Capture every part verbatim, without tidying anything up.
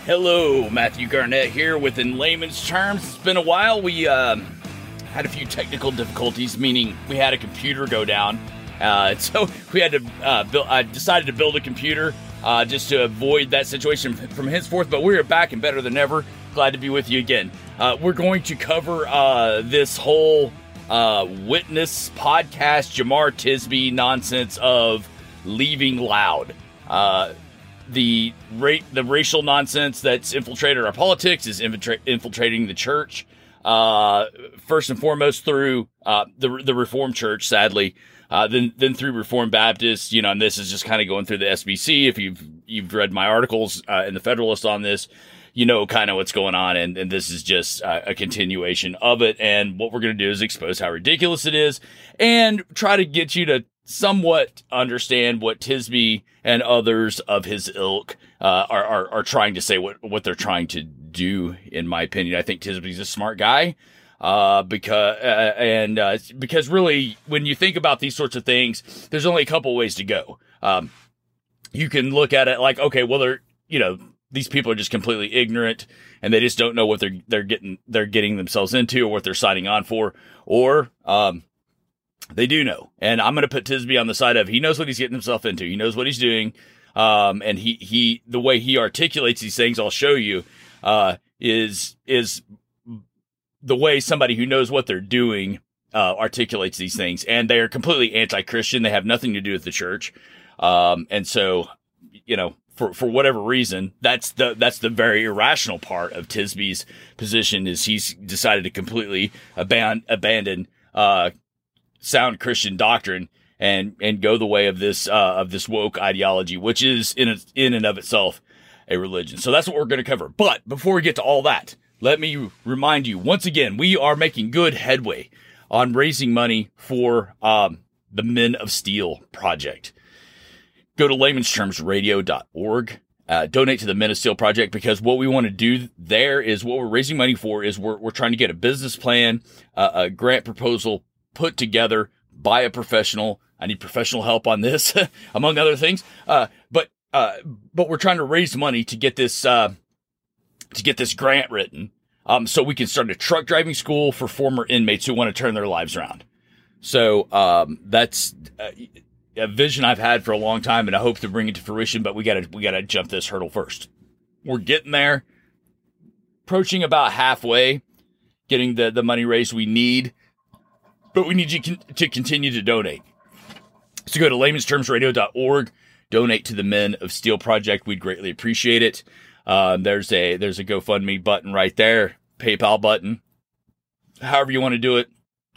Hello, Matthew Garnett here with In Layman's Terms. It's been a while. We uh, had a few technical difficulties, meaning we had a computer go down. Uh, so we had to uh, build. I decided to build a computer uh, just to avoid that situation from henceforth. But we're back and better than ever. Glad to be with you again. Uh, we're going to cover uh, this whole uh, Witness podcast, Jemar Tisby nonsense of leaving loud. Uh, The ra- the racial nonsense that's infiltrated our politics is infiltra- infiltrating the church. Uh, first and foremost through uh, the the Reformed Church, sadly. Uh, then then through Reformed Baptists, you know, and this is just kind of going through the S B C. If you've you've read my articles uh, in the Federalist on this, you know kind of what's going on, and, and this is just uh, a continuation of it. And what we're going to do is expose how ridiculous it is, and try to get you to somewhat understand what Tisby and others of his ilk uh, are, are are trying to say, what what they're trying to do. In my opinion, I think Tisby's a smart guy, uh, because uh, and uh, because really, when you think about these sorts of things, there's only a couple ways to go. Um, you can look at it like, okay, well, they're you know these people are just completely ignorant and they just don't know what they're they're getting they're getting themselves into or what they're signing on for, or um. They do know, and I'm going to put Tisby on the side of he knows what he's getting himself into. He knows what he's doing, um, and he he the way he articulates these things, I'll show you, uh, is is the way somebody who knows what they're doing uh, articulates these things, and they are completely anti-Christian. They have nothing to do with the church, um, and so you know for for whatever reason, that's the that's the very irrational part of Tisby's position is he's decided to completely aban- abandon. Uh, sound Christian doctrine and, and go the way of this, uh, of this woke ideology, which is in, a, in and of itself a religion. So that's what we're going to cover. But before we get to all that, let me remind you once again, we are making good headway on raising money for, um, the Men of Steel project. Go to layman's terms radio dot org. Uh, donate to the Men of Steel project, because what we want to do there is what we're raising money for is we're, we're trying to get a business plan, uh, a grant proposal put together by a professional. I need professional help on this, among other things. Uh, but, uh, but we're trying to raise money to get this, uh, to get this grant written. Um, so we can start a truck driving school for former inmates who want to turn their lives around. So, um, that's a, a vision I've had for a long time, and I hope to bring it to fruition, but we gotta, we gotta jump this hurdle first. We're getting there, approaching about halfway, getting the, the money raised we need. But we need you con- to continue to donate. So go to layman's terms radio dot org, donate to the Men of Steel project. We'd greatly appreciate it. Um, there's a there's a GoFundMe button right there, PayPal button. However you want to do it,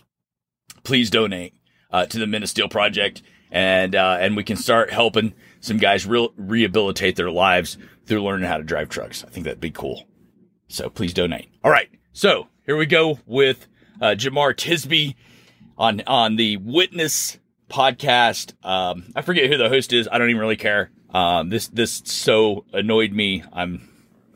please donate uh, to the Men of Steel project, and uh, and we can start helping some guys re- rehabilitate their lives through learning how to drive trucks. I think that'd be cool. So please donate. All right, so here we go with uh, Jemar Tisby. On, on the Witness podcast. Um, I forget who the host is. I don't even really care. Um, this, this so annoyed me. I'm,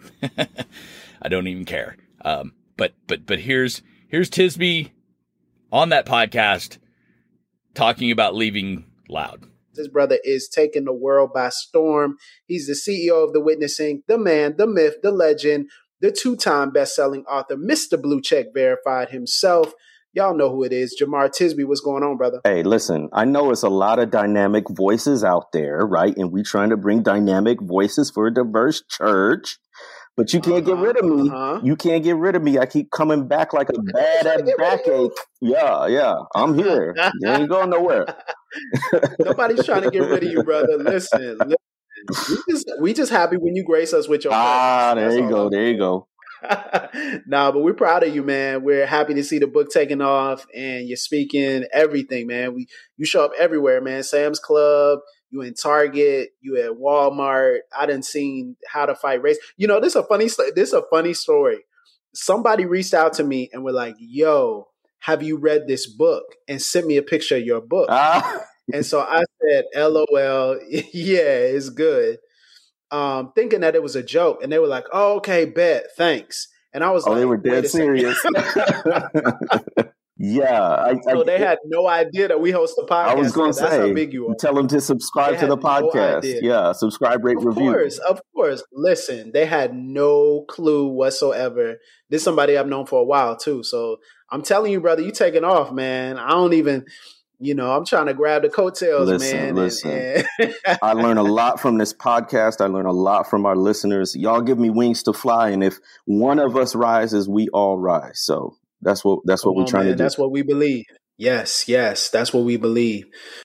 I don't even care. Um, but, but, but here's, here's Tisby on that podcast talking about leaving loud. This brother is taking the world by storm. He's the C E O of The Witness Incorporated, the man, the myth, the legend, the two-time best-selling author, Mister Blue Check Verified himself. Y'all know who it is. Jemar Tisby, what's going on, brother? Hey, listen, I know it's a lot of dynamic voices out there, right? And we're trying to bring dynamic voices for a diverse church. But you can't uh-huh, get rid of me. Uh-huh. You can't get rid of me. I keep coming back like a bad backache. Yeah, yeah. I'm here. You ain't going nowhere. Nobody's trying to get rid of you, brother. Listen, listen. We just, we just happy when you grace us with your Ah, presence. there you go. There you go. Nah, but we're proud of you, man. We're happy to see the book taking off and you're speaking everything, man. We you show up everywhere, man. Sam's Club, you in Target, you at Walmart. I done seen How to Fight Race. You know, this is a funny this is a funny story. Somebody reached out to me and were like, "Yo, have you read this book?" and sent me a picture of your book. Ah. And so I said, "L O L, yeah, it's good." Um, thinking that it was a joke, and they were like, "Oh, okay, bet, thanks." And I was oh, like, they were dead serious. Yeah. I, so I, they had no idea that we host a podcast. I was going to say, that's how big you are. Tell them to subscribe they to the podcast. No yeah. Subscribe, rate, of review. Of course. Of course. Listen, they had no clue whatsoever. This is somebody I've known for a while too. So I'm telling you, brother, you taking off, man. I don't even, you know, I'm trying to grab the coattails, listen, man. Listen, and, and I learn a lot from this podcast. I learn a lot from our listeners. Y'all give me wings to fly. And if one of us rises, we all rise. So that's what, that's Come what we're on, trying man. to do. That's what we believe. Yes, yes, that's what we believe.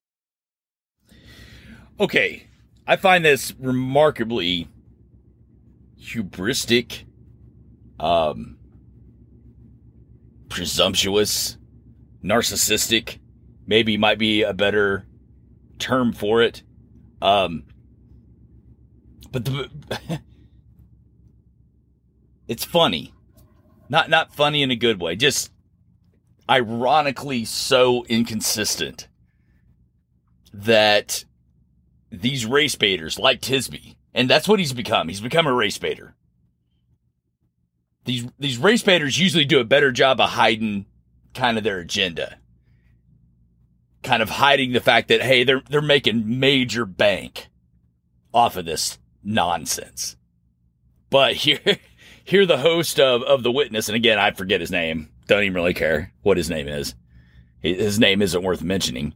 Okay, I find this remarkably hubristic, um, presumptuous, narcissistic, maybe might be a better term for it. Um, but the, it's funny, not not funny in a good way, just ironically so inconsistent that these race baiters like Tisby, and that's what he's become. He's become a race baiter. These these race baiters usually do a better job of hiding kind of their agenda. Kind of hiding the fact that, hey, they're they're making major bank off of this nonsense. But here here the host of, of The Witness, and again, I forget his name. Don't even really care what his name is. His name isn't worth mentioning.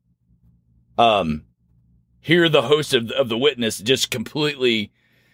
Um, here the host of, of The Witness just completely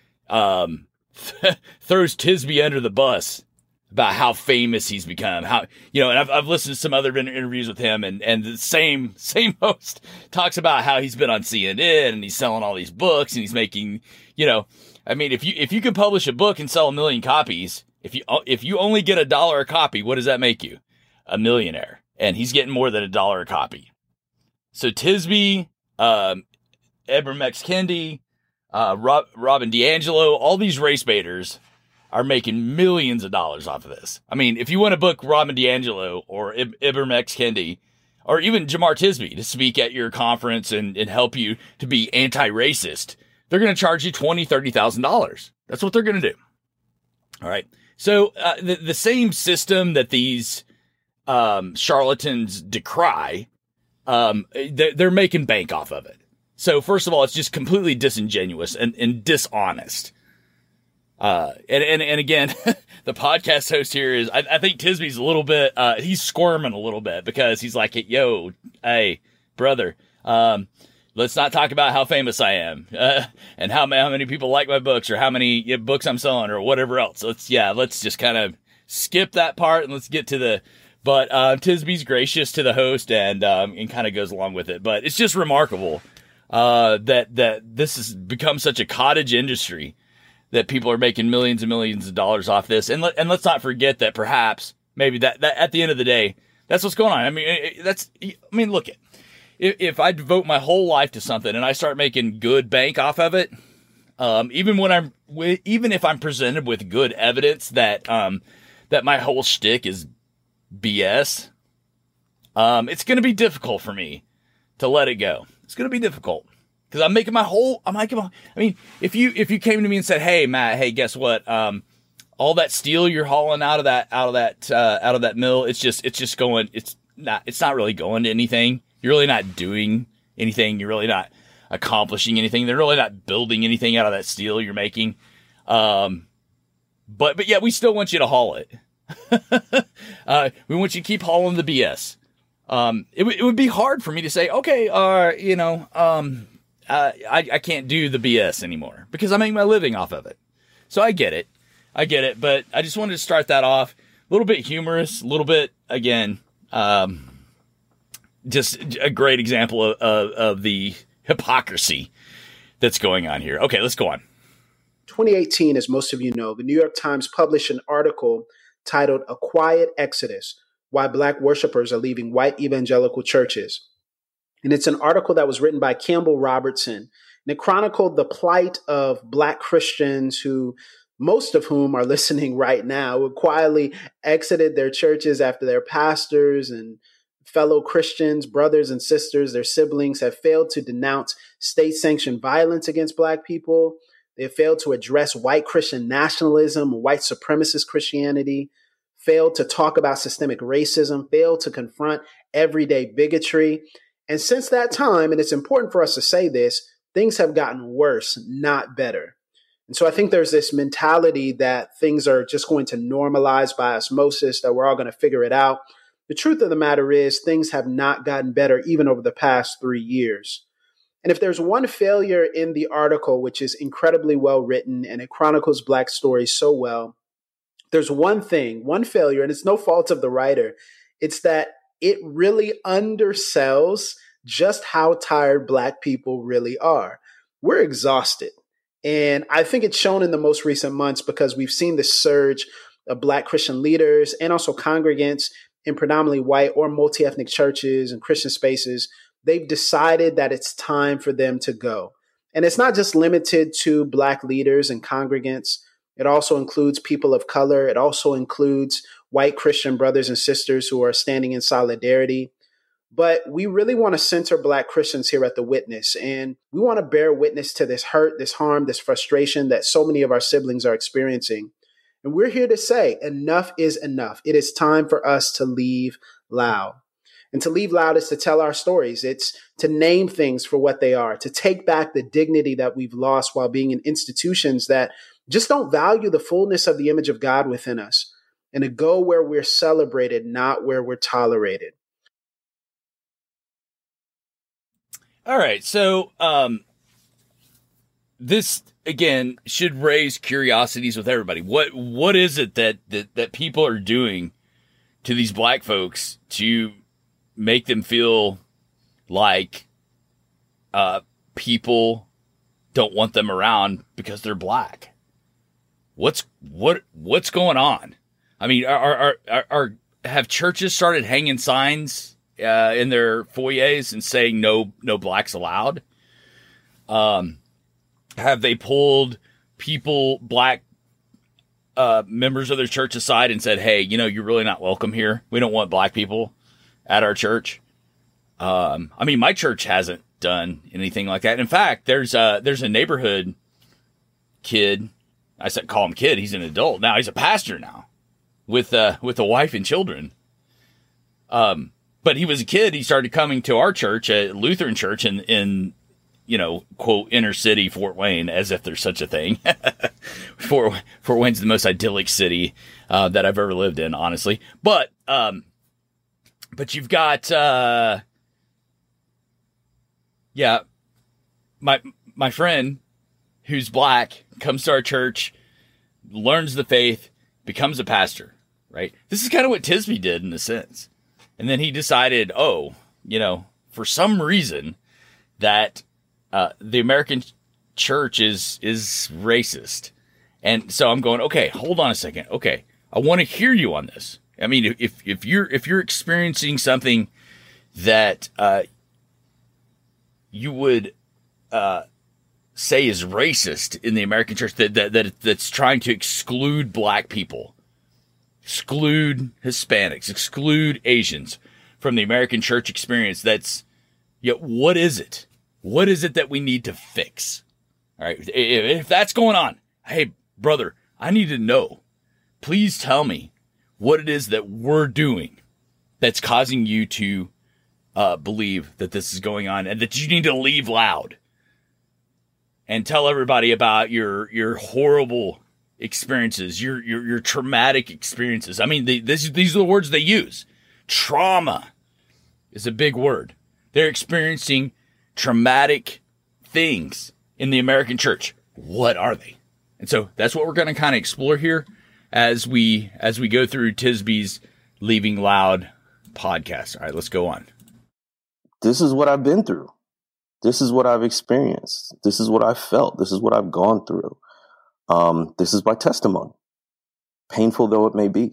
um, throws Tisby under the bus about how famous he's become. How, you know, and I've, I've listened to some other interviews with him, and, and the same same host talks about how he's been on C N N and he's selling all these books and he's making, you know, I mean, if you if you can publish a book and sell a million copies, If you if you only get a dollar a copy, what does that make you? A millionaire. And he's getting more than a dollar a copy. So Tisby, um, Ibram X. Kendi, uh, Rob, Robin DiAngelo, all these race baiters are making millions of dollars off of this. I mean, if you want to book Robin DiAngelo or Ib- Ibram X. Kendi, or even Jemar Tisby to speak at your conference and, and help you to be anti-racist, they're going to charge you twenty thousand dollars, thirty thousand dollars. That's what they're going to do. All right. So uh, the, the same system that these um, charlatans decry, um, they're, they're making bank off of it. So first of all, it's just completely disingenuous and, and dishonest. Uh, and, and, and again, the podcast host here is, I, I think Tisby's a little bit, uh, he's squirming a little bit because he's like, yo, hey, brother, um, let's not talk about how famous I am, uh, and how, how many people like my books or how many you know, books I'm selling or whatever else. Let's, yeah, let's just kind of skip that part and let's get to the, but, uh, Tisby's gracious to the host and, um, and kind of goes along with it. But it's just remarkable, uh, that, that this has become such a cottage industry that people are making millions and millions of dollars off this. And let, and let's not forget that perhaps maybe that, that at the end of the day, that's what's going on. I mean, that's, I mean, look at, if, if I devote my whole life to something and I start making good bank off of it, um, even when I'm, even if I'm presented with good evidence that, um, that my whole shtick is B S, um, it's going to be difficult for me to let it go. It's going to be difficult. Because I'm making my whole, I'm making my, I mean, if you, if you came to me and said, hey, Matt, hey, guess what? Um, all that steel you're hauling out of that, out of that, uh, out of that mill, it's just, it's just going, it's not, it's not really going to anything. You're really not doing anything. You're really not accomplishing anything. They're really not building anything out of that steel you're making. Um, but, but yeah, we still want you to haul it. uh, we want you to keep hauling the B S. Um, it, w- it would be hard for me to say, okay, uh, you know, um, Uh, I, I can't do the B S anymore because I make my living off of it. So I get it. I get it. But I just wanted to start that off a little bit humorous, a little bit, again, um, just a great example of, of, of the hypocrisy that's going on here. Okay, let's go on. twenty eighteen, as most of you know, the New York Times published an article titled A Quiet Exodus, Why Black Worshipers Are Leaving White Evangelical Churches. And it's an article that was written by Campbell Robertson. And it chronicled the plight of Black Christians who, most of whom are listening right now, who quietly exited their churches after their pastors and fellow Christians, brothers and sisters, their siblings have failed to denounce state-sanctioned violence against Black people. They have failed to address white Christian nationalism, white supremacist Christianity, failed to talk about systemic racism, failed to confront everyday bigotry. And since that time, and it's important for us to say this, things have gotten worse, not better. And so I think there's this mentality that things are just going to normalize by osmosis, that we're all going to figure it out. The truth of the matter is things have not gotten better even over the past three years. And if there's one failure in the article, which is incredibly well written and it chronicles Black stories so well, there's one thing, one failure, and it's no fault of the writer. It's that it really undersells just how tired Black people really are. We're exhausted. And I think it's shown in the most recent months because we've seen this surge of Black Christian leaders and also congregants in predominantly white or multi-ethnic churches and Christian spaces. They've decided that it's time for them to go. And it's not just limited to Black leaders and congregants. It also includes people of color. It also includes white Christian brothers and sisters who are standing in solidarity. But we really want to center Black Christians here at The Witness. And we want to bear witness to this hurt, this harm, this frustration that so many of our siblings are experiencing. And we're here to say enough is enough. It is time for us to leave loud. And to leave loud is to tell our stories. It's to name things for what they are, to take back the dignity that we've lost while being in institutions that just don't value the fullness of the image of God within us, and to go where we're celebrated, not where we're tolerated. All right. So um, this, again, should raise curiosities with everybody. What What is it that, that, that people are doing to these Black folks to make them feel like uh, people don't want them around because they're Black? What's what what's going on? I mean, are are are, are have churches started hanging signs uh, in their foyers and saying no no Blacks allowed? Um, have they pulled people, Black uh, members of their church aside and said, "Hey, you know, you're really not welcome here. We don't want Black people at our church." Um, I mean, my church hasn't done anything like that. In fact, there's a there's a neighborhood kid. I said, call him kid. He's an adult now. He's a pastor now, with uh, with a wife and children. Um, but he was a kid. He started coming to our church, a Lutheran church, in in you know, quote, inner city Fort Wayne, as if there's such a thing. Fort Fort Wayne's the most idyllic city uh, that I've ever lived in, honestly. But um, but you've got uh, yeah, my my friend who's Black comes to our church, learns the faith, becomes a pastor, right? This is kind of what Tisby did in a sense. And then he decided, oh, you know, for some reason that uh, the American church is is racist. And so I'm going, okay, hold on a second. Okay, I want to hear you on this. I mean, if if you're if you're experiencing something that uh, you would uh, say is racist in the American church, that, that that that's trying to exclude Black people, exclude Hispanics, exclude Asians from the American church experience, that's, yeah, what is it? What is it that we need to fix? All right, if, if that's going on, hey, brother, I need to know. Please tell me what it is that we're doing that's causing you to uh, believe that this is going on and that you need to leave loud and tell everybody about your your horrible experiences, your your, your traumatic experiences. I mean, they, this, these are the words they use. Trauma is a big word. They're experiencing traumatic things in the American church. What are they? And so that's what we're going to kind of explore here as we as we go through Tisby's Leaving Loud podcast. All right, let's go on. This is what I've been through. This is what I've experienced. This is what I've felt. This is what I've gone through. Um, this is my testimony, painful though it may be.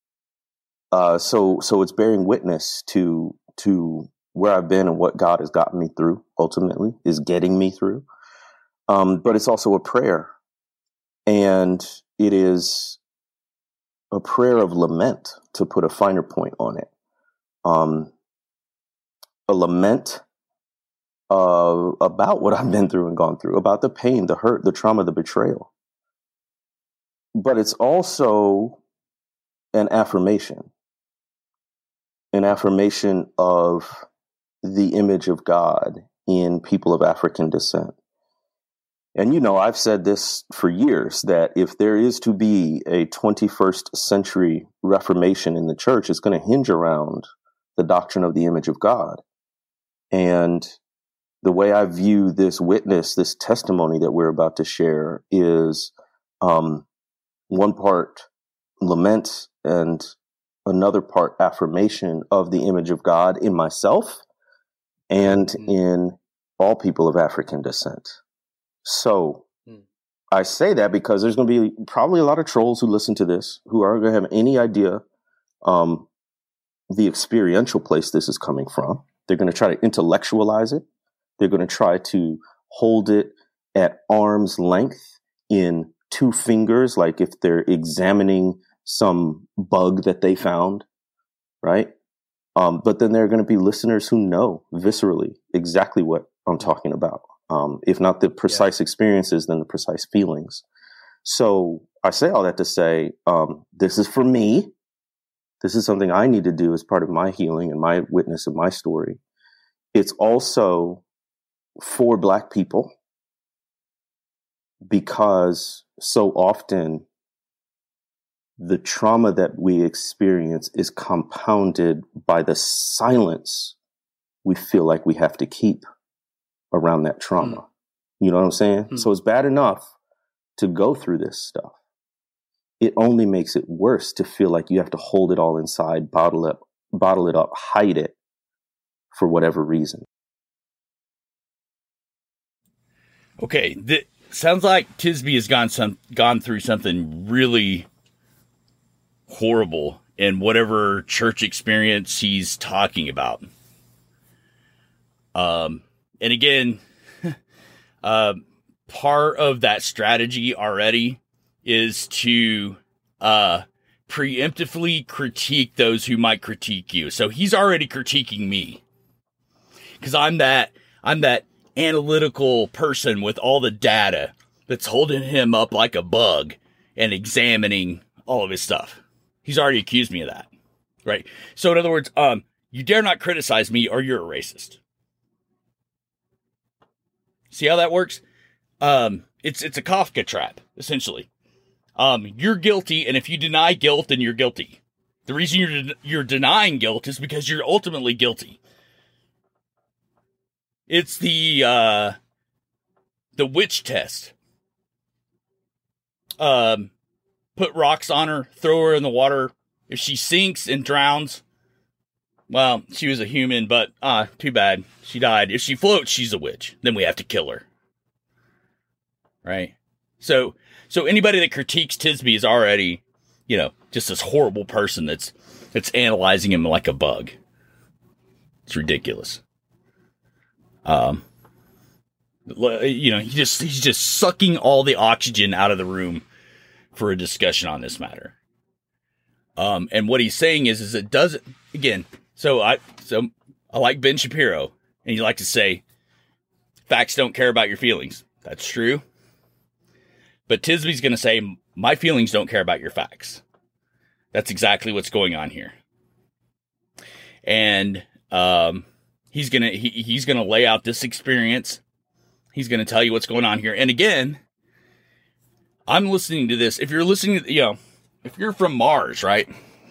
Uh, so, so it's bearing witness to to where I've been and what God has gotten me through. Ultimately, is getting me through. Um, but it's also a prayer, and it is a prayer of lament, to put a finer point on it. Um, a lament uh, about what I've been through and gone through, about the pain, the hurt, the trauma, the betrayal. But it's also an affirmation, an affirmation of the image of God in people of African descent. And, you know, I've said this for years, that if there is to be a twenty-first century Reformation in the church, it's going to hinge around the doctrine of the image of God. And the way I view this witness, this testimony that we're about to share, is um, one part lament and another part affirmation of the image of God in myself and mm-hmm. in all people of African descent. So mm. I say that because there's going to be probably a lot of trolls who listen to this who aren't going to have any idea um, the experiential place this is coming from. They're going to try to intellectualize it. They're going to try to hold it at arm's length in two fingers, like if they're examining some bug that they found, right? Um, but then there are going to be listeners who know viscerally exactly what I'm talking about. Um, if not the precise yeah. experiences, then the precise feelings. So I say all that to say, um, this is for me. This is something I need to do as part of my healing and my witness of my story. It's also for Black people, because so often the trauma that we experience is compounded by the silence we feel like we have to keep around that trauma. Mm. You know what I'm saying? Mm. So it's bad enough to go through this stuff. It only makes it worse to feel like you have to hold it all inside, bottle it, bottle it up, hide it for whatever reason. Okay, th- sounds like Tisby has gone some gone through something really horrible in whatever church experience he's talking about. Um, and again, uh, part of that strategy already is to uh, preemptively critique those who might critique you. So he's already critiquing me because I'm that I'm that analytical person with all the data that's holding him up like a bug and examining all of his stuff. He's already accused me of that, right? So in other words, um, you dare not criticize me or you're a racist. See how that works? Um, it's it's a Kafka trap, essentially. Um, you're guilty, and if you deny guilt, then you're guilty. The reason you're de- you're denying guilt is because you're ultimately guilty. It's the uh, the witch test. Um, put rocks on her, throw her in the water. If she sinks and drowns, well, she was a human, but ah, uh, too bad. She died. If she floats, she's a witch. Then we have to kill her. Right? So, so anybody that critiques Tisby is already, you know, just this horrible person that's that's analyzing him like a bug. It's ridiculous. Um, you know, he just he's just sucking all the oxygen out of the room for a discussion on this matter. Um, and what he's saying is, is it doesn't again. So I so I like Ben Shapiro, and you like to say, facts don't care about your feelings. That's true. But Tisby's going to say, my feelings don't care about your facts. That's exactly what's going on here. And um, he's going to he, he's going to lay out this experience. He's going to tell you what's going on here. And again, I'm listening to this. If you're listening to, you know, if you're from Mars, right?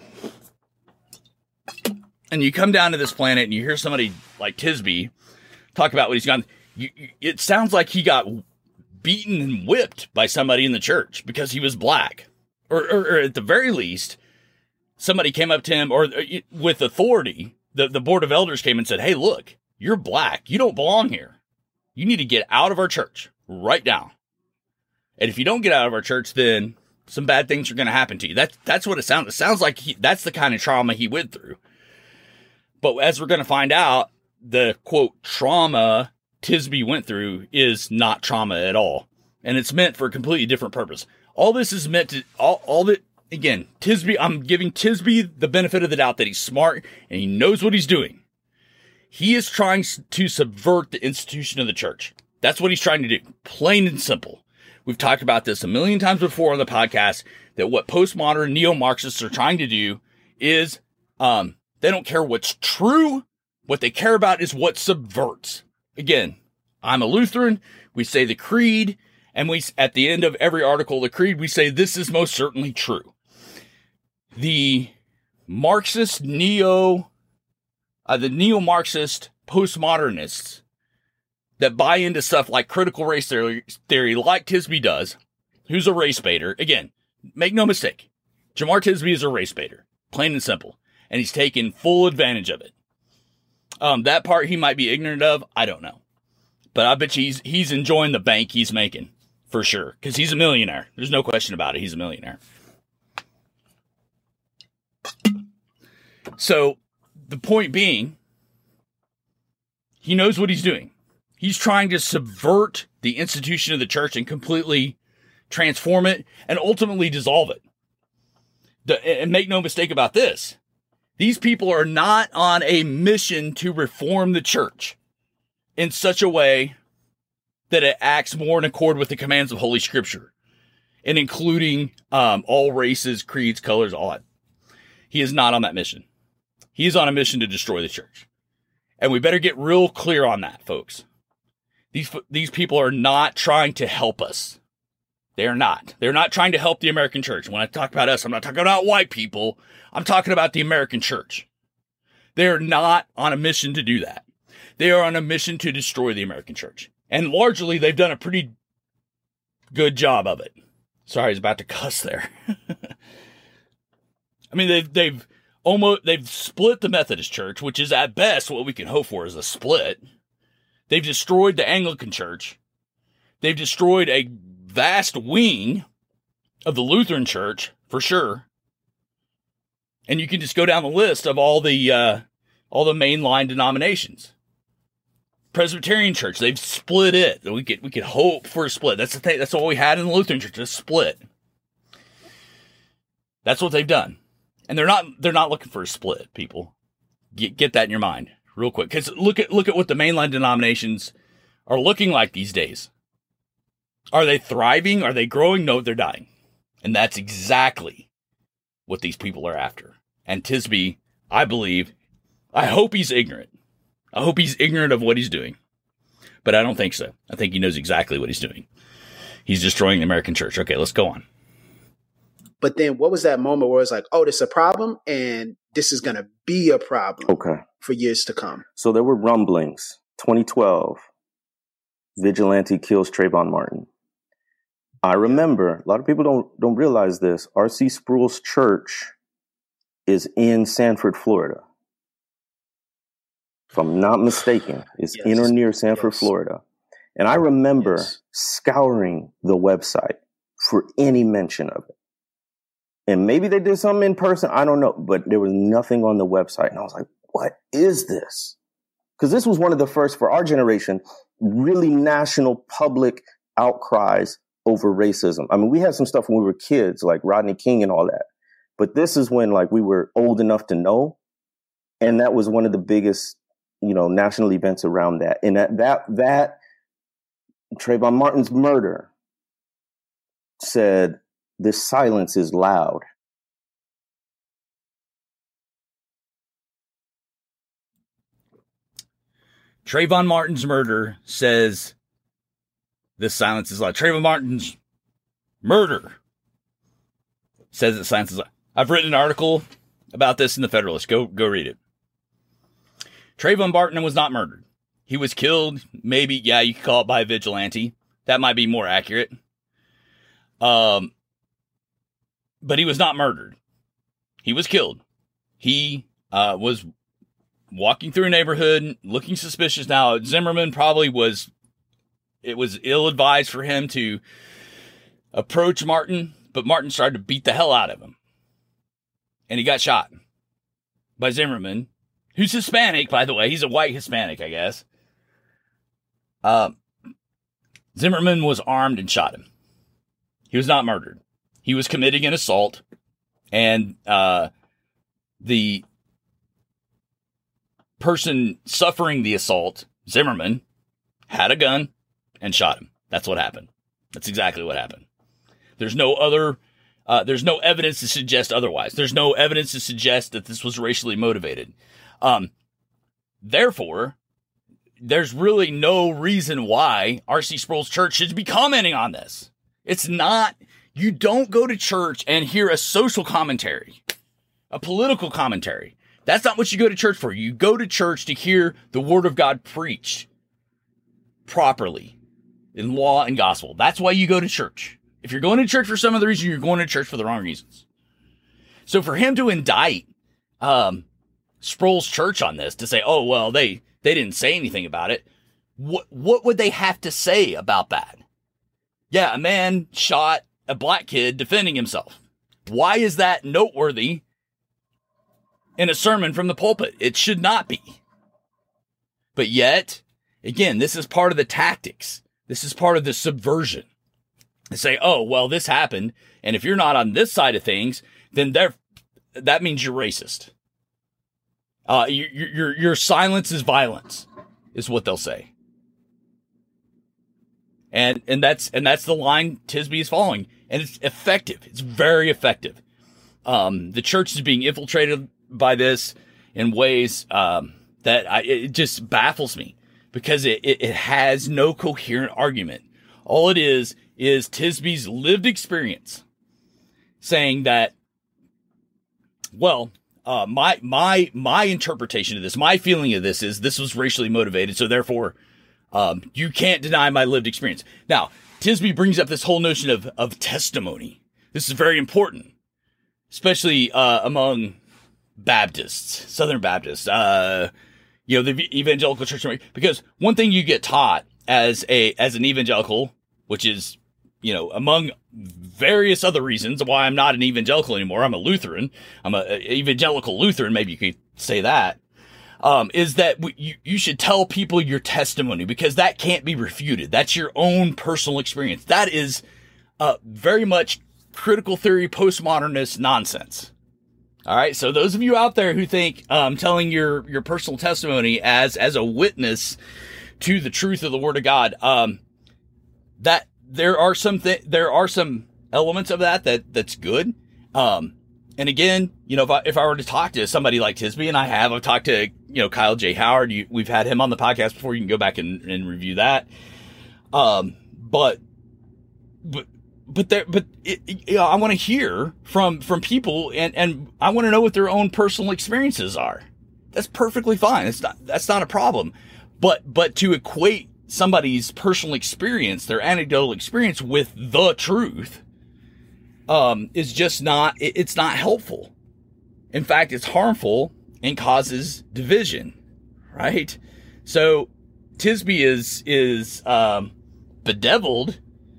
And you come down to this planet and you hear somebody like Tisby talk about what he's gone, you, you, it sounds like he got beaten and whipped by somebody in the church because he was Black. Or, or, or at the very least, somebody came up to him or with authority. The, the board of elders came and said, hey, look, you're Black. You don't belong here. You need to get out of our church right now. And if you don't get out of our church, then some bad things are going to happen to you. That's, that's what it sounds. It sounds like he, that's the kind of trauma he went through. But as we're going to find out, the quote trauma Tisby went through is not trauma at all. And it's meant for a completely different purpose. All this is meant to, all, all that, again, Tisby, I'm giving Tisby the benefit of the doubt that he's smart and he knows what he's doing. He is trying to subvert the institution of the church. That's what he's trying to do. Plain and simple. We've talked about this a million times before on the podcast, that what postmodern neo-Marxists are trying to do is um, they don't care what's true. What they care about is what subverts. Again, I'm a Lutheran. We say the creed, and we at the end of every article of the creed, we say this is most certainly true. The Marxist neo, uh, the neo-Marxist postmodernists that buy into stuff like critical race theory, theory like Tisby does, who's a race baiter. Again, make no mistake, Jemar Tisby is a race baiter, plain and simple, and he's taken full advantage of it. Um, that part he might be ignorant of, I don't know. But I bet you he's, he's enjoying the bank he's making, for sure, because he's a millionaire. There's no question about it, he's a millionaire. So, the point being, he knows what he's doing. He's trying to subvert the institution of the church and completely transform it and ultimately dissolve it. The, and make no mistake about this. These people are not on a mission to reform the church in such a way that it acts more in accord with the commands of Holy Scripture, and including um, all races, creeds, colors, all that. He is not on that mission. He is on a mission to destroy the church. And we better get real clear on that, folks. These, these people are not trying to help us. They are not. They're not trying to help the American church. When I talk about us, I'm not talking about white people. I'm talking about the American church. They are not on a mission to do that. They are on a mission to destroy the American church. And largely, they've done a pretty good job of it. Sorry, I was about to cuss there. I mean, they've, they've almost, they've split the Methodist Church, which is at best what we can hope for is a split. They've destroyed the Anglican Church. They've destroyed a vast wing of the Lutheran Church, for sure. And you can just go down the list of all the uh, all the mainline denominations. Presbyterian Church, they've split it. We could we could hope for a split. That's the thing. That's all we had in the Lutheran Church, a split. That's what they've done, and they're not they're not looking for a split. People, get get that in your mind real quick, because look at look at what the mainline denominations are looking like these days. Are they thriving? Are they growing? No, they're dying, and that's exactly what these people are after. And Tisby, I believe, I hope he's ignorant. I hope he's ignorant of what he's doing. But I don't think so. I think he knows exactly what he's doing. He's destroying the American church. Okay, let's go on. But then what was that moment where it's like, oh, this is a problem and this is going to be a problem okay. for years to come? So there were rumblings. twenty twelve, vigilante kills Trayvon Martin. I remember, a lot of people don't don't realize this, R C Sproul's church is in Sanford, Florida. If I'm not mistaken, it's yes. in or near Sanford, yes. Florida. And I remember yes. scouring the website for any mention of it. And maybe they did something in person, I don't know, but there was nothing on the website. And I was like, what is this? Because this was one of the first, for our generation, really national public outcries over racism. I mean, we had some stuff when we were kids, like Rodney King and all that. But this is when, like, we were old enough to know. And that was one of the biggest, you know, national events around that. And that, that, that Trayvon Martin's murder said, this silence is loud. Trayvon Martin's murder says, this silence is loud. Trayvon Martin's murder says that silence is loud. I've written an article about this in the Federalist. Go, go read it. Trayvon Martin was not murdered. He was killed. Maybe, yeah, you could call it by a vigilante. That might be more accurate. Um, but he was not murdered. He was killed. He uh, was walking through a neighborhood, looking suspicious. Now, Zimmerman probably was, it was ill-advised for him to approach Martin, but Martin started to beat the hell out of him. And he got shot by Zimmerman, who's Hispanic, by the way. He's a white Hispanic, I guess. Uh, Zimmerman was armed and shot him. He was not murdered. He was committing an assault, and uh, the person suffering the assault, Zimmerman, had a gun and shot him. That's what happened. That's exactly what happened. There's no other, uh, there's no evidence to suggest otherwise. There's no evidence to suggest that this was racially motivated. Um, therefore, there's really no reason why R C Sproul's church should be commenting on this. It's not, you don't go to church and hear a social commentary, a political commentary. That's not what you go to church for. You go to church to hear the word of God preached properly in law and gospel. That's why you go to church. If you're going to church for some other reason, you're going to church for the wrong reasons. So for him to indict um, Sproul's church on this, to say, oh, well, they, they didn't say anything about it. What, what would they have to say about that? Yeah, a man shot a black kid defending himself. Why is that noteworthy in a sermon from the pulpit? It should not be. But yet, again, this is part of the tactics. This is part of the subversion. They say, oh, well, this happened, and if you're not on this side of things, then there, that means you're racist. Uh, your, your, your silence is violence, is what they'll say. And, and that's, and that's the line Tisby is following. And it's effective. It's very effective. Um, the church is being infiltrated by this in ways, um, that I, it just baffles me, because it, it, it has no coherent argument. All it is, is Tisby's lived experience saying that, well, uh, my, my, my interpretation of this, my feeling of this is this was racially motivated. So therefore, um, you can't deny my lived experience. Now, Tisby brings up this whole notion of, of testimony. This is very important, especially, uh, among Baptists, Southern Baptists, uh, you know, the evangelical church, because one thing you get taught as a, as an evangelical, which is, you know, among various other reasons why I'm not an evangelical anymore. I'm a Lutheran. I'm a, a evangelical Lutheran. Maybe you could say that. Um, is that w- you, you should tell people your testimony, because that can't be refuted. That's your own personal experience. That is, uh, very much critical theory, postmodernist nonsense. All right. So those of you out there who think, um, telling your, your personal testimony as, as a witness to the truth of the word of God, um, that there are some, th- there are some elements of that, that that's good. Um, and again, you know, if I, if I were to talk to somebody like Tisby, and I have, I've talked to, you know, Kyle J. Howard, you, we've had him on the podcast before. You can go back and, and review that. Um, but, but, But there, but it, it, you know, I want to hear from, from people, and, and I want to know what their own personal experiences are. That's perfectly fine. It's not, that's not a problem. But, but to equate somebody's personal experience, their anecdotal experience, with the truth, um, is just not, it, it's not helpful. In fact, it's harmful and causes division, right? So Tisby is, is, um, bedeviled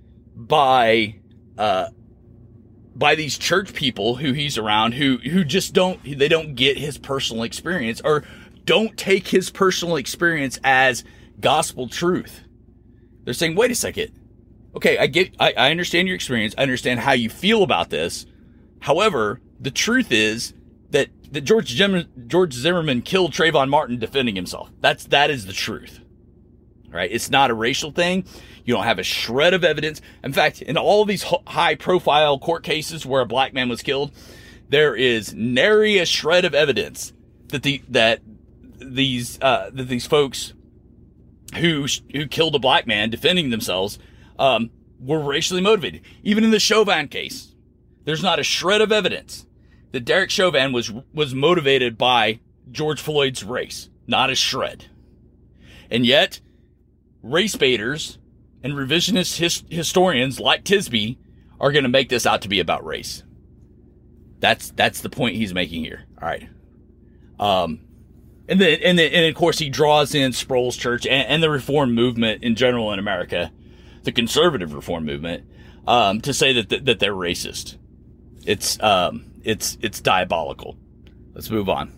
by, uh, by these church people who he's around, who, who just don't, they don't get his personal experience, or don't take his personal experience as gospel truth. They're saying, wait a second. Okay. I get, I, I understand your experience. I understand how you feel about this. However, the truth is that, that George Zimmerman, George Zimmerman killed Trayvon Martin defending himself. That's, that is the truth, right? It's not a racial thing. You don't have a shred of evidence. In fact, in all of these high profile court cases where a black man was killed, there is nary a shred of evidence that the, that these, uh, that these folks who, who killed a black man defending themselves, um, were racially motivated. Even in the Chauvin case, there's not a shred of evidence that Derek Chauvin was, was motivated by George Floyd's race. Not a shred. And yet, race baiters and revisionist his, historians like Tisby are going to make this out to be about race. That's, that's the point he's making here. All right. Um, and then, and then, and of course he draws in Sproul's church and, and the reform movement in general in America, the conservative reform movement, um, to say that, that, that they're racist. It's, um, it's, it's diabolical. Let's move on.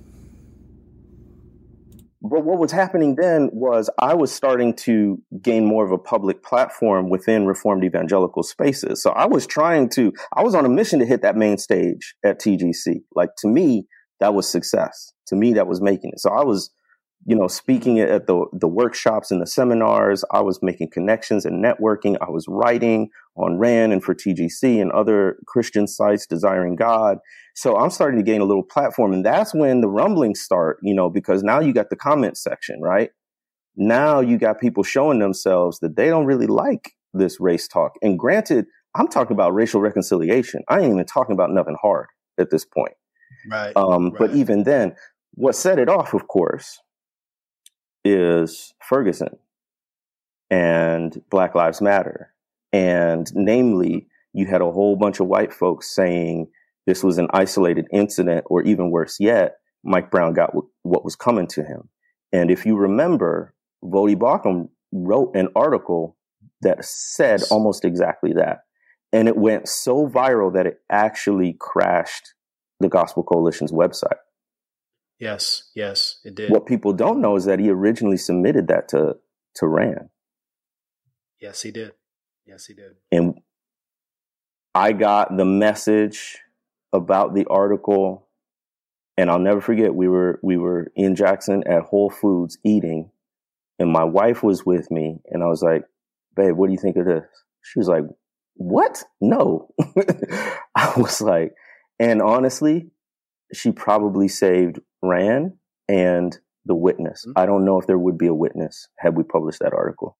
But what was happening then was I was starting to gain more of a public platform within Reformed evangelical spaces. So I was trying to, I was on a mission to hit that main stage at T G C. Like, to me, that was success. To me, that was making it. So I was you know, speaking at the, the workshops and the seminars. I was making connections and networking. I was writing on Rand and for T G C and other Christian sites, Desiring God. So I'm starting to gain a little platform. And that's when the rumblings start, you know, because now you got the comment section, right? Now you got people showing themselves that they don't really like this race talk. And granted, I'm talking about racial reconciliation. I ain't even talking about nothing hard at this point. Right. Um, right. But even then, what set it off, of course, is Ferguson and Black Lives Matter. And namely, you had a whole bunch of white folks saying this was an isolated incident, or even worse yet, Mike Brown got w- what was coming to him. And if you remember, Voddie Baucham wrote an article that said almost exactly that. And it went so viral that it actually crashed the Gospel Coalition's website. Yes, yes, it did. What people don't know is that he originally submitted that to, to Rand. Yes, he did. Yes, he did. And I got the message about the article, and I'll never forget, we were we were in Jackson at Whole Foods eating, and my wife was with me, and I was like, babe, what do you think of this? She was like, what? No. I was like, and honestly, she probably saved Rand and the witness. Mm-hmm. I don't know if there would be a witness had we published that article.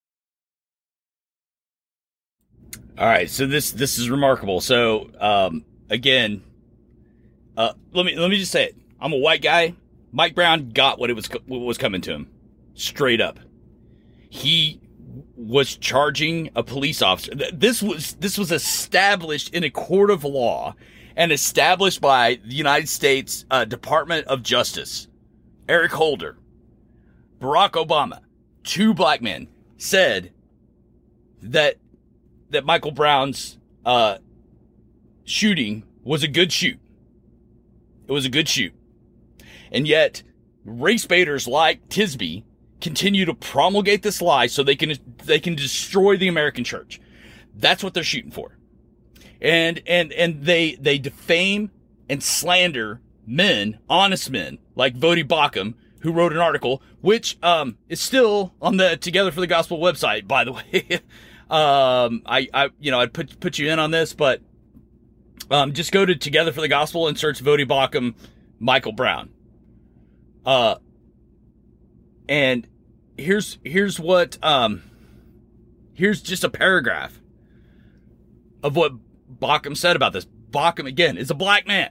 All right, so this this is remarkable. So um, again, uh, let me let me just say it. I'm a white guy. Mike Brown got what it was what was coming to him, straight up. He was charging a police officer. This was this was established in a court of law and established by the United States uh, Department of Justice. Eric Holder, Barack Obama, two black men said that. that Michael Brown's uh, shooting was a good shoot. It was a good shoot. And yet, race baiters like Tisby continue to promulgate this lie so they can they can destroy the American church. That's what they're shooting for. And and and they they defame and slander men, honest men, like Voddie Baucham, who wrote an article, which um is still on the Together for the Gospel website, by the way. Um, I, I, you know, I'd put, put you in on this, but, um, just go to Together for the Gospel and search Voddie Baucham, Michael Brown. Uh, and here's, here's what, um, here's just a paragraph of what Baucham said about this. Baucham, again, is a black man.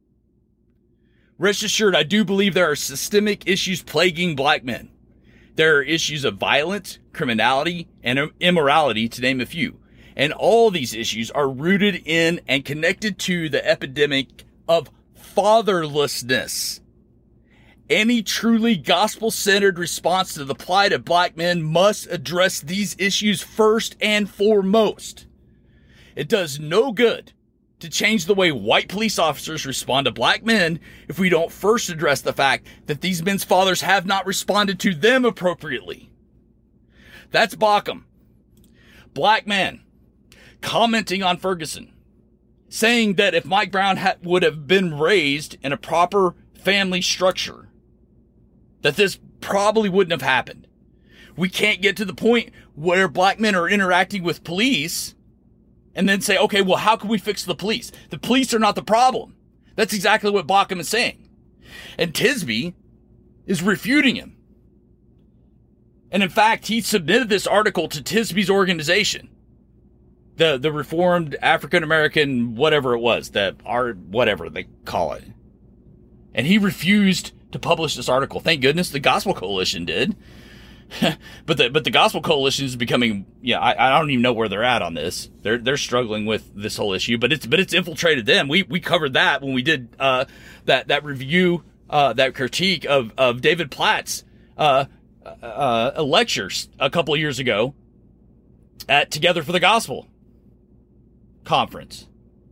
Rest assured, I do believe there are systemic issues plaguing black men. There are issues of violence, criminality, and immorality, to name a few. And all these issues are rooted in and connected to the epidemic of fatherlessness. Any truly gospel-centered response to the plight of black men must address these issues first and foremost. It does no good to change the way white police officers respond to black men if we don't first address the fact that these men's fathers have not responded to them appropriately. That's Baucham. Black man commenting on Ferguson, saying that if Mike Brown ha- would have been raised in a proper family structure, that this probably wouldn't have happened. We can't get to the point where black men are interacting with police and then say, okay, well, how can we fix the police? The police are not the problem. That's exactly what Baucham is saying. And Tisby is refuting him. And in fact, he submitted this article to Tisby's organization. The the Reformed African American, whatever it was, the art, whatever they call it. And he refused to publish this article. Thank goodness the Gospel Coalition did. but the but the Gospel Coalition is becoming, yeah, I, I don't even know where they're at on this. They're they're struggling with this whole issue, but it's but it's infiltrated them. We we covered that when we did uh that that review, uh that critique of of David Platt's uh uh a lecture a couple of years ago at Together for the Gospel conference.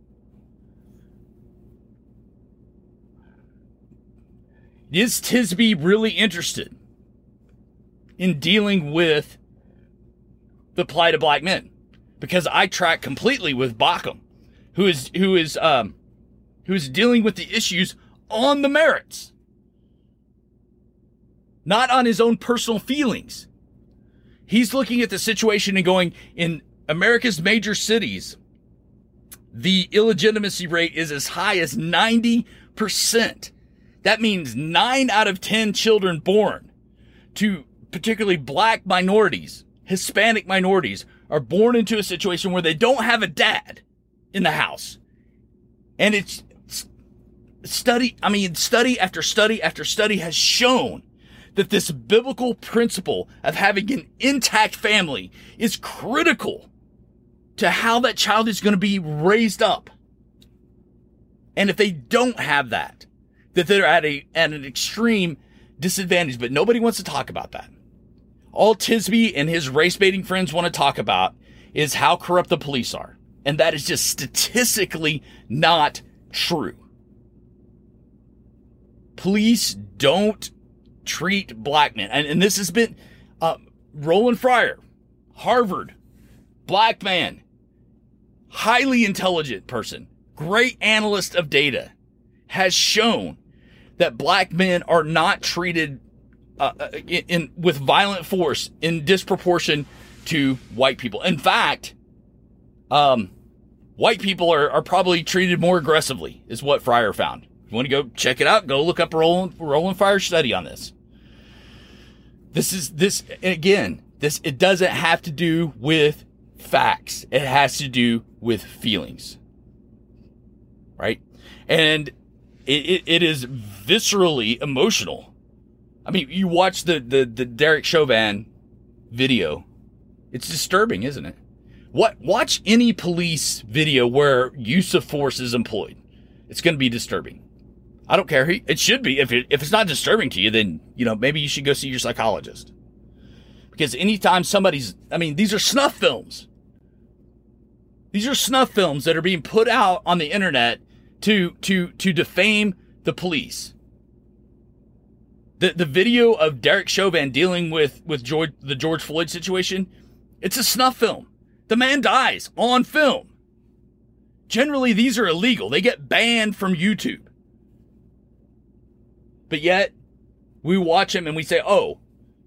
Is Tisby really interested in dealing with the plight of black men? Because I track completely with Baucham, who is who is um who is dealing with the issues on the merits. not on his own personal feelings. He's looking at the situation and going, in America's major cities, the illegitimacy rate is as high as ninety percent. That means nine out of ten children born to particularly black minorities, Hispanic minorities, are born into a situation where they don't have a dad in the house. And it's study, I mean, study after study after study has shown that this biblical principle of having an intact family is critical to how that child is going to be raised up. And if they don't have that, that they're at a at an extreme disadvantage, but nobody wants to talk about that. All Tisby and his race-baiting friends want to talk about is how corrupt the police are. And that is just statistically not true. Police don't treat black men. And, and this has been uh, Roland Fryer, Harvard, black man, highly intelligent person, great analyst of data, has shown that black men are not treated uh, in, in with violent force in disproportion to white people. In fact, um, white people are, are probably treated more aggressively, is what Fryer found. If you want to go check it out, go look up Roland, Roland Fryer's study on this. This is this again. This it doesn't have to do with facts. It has to do with feelings, right? And it, it, it is viscerally emotional. I mean, you watch the, the, the Derek Chauvin video. It's disturbing, isn't it? What, watch any police video where use of force is employed. It's going to be disturbing. I don't care. It should be. If it, if it's not disturbing to you, then, you know, maybe you should go see your psychologist. Because anytime somebody's, I mean, these are snuff films. These are snuff films that are being put out on the internet to, to, to defame the police. The, the video of Derek Chauvin dealing with, with George, the George Floyd situation, it's a snuff film. The man dies on film. Generally, these are illegal. They get banned from YouTube. But yet, we watch him and we say, oh,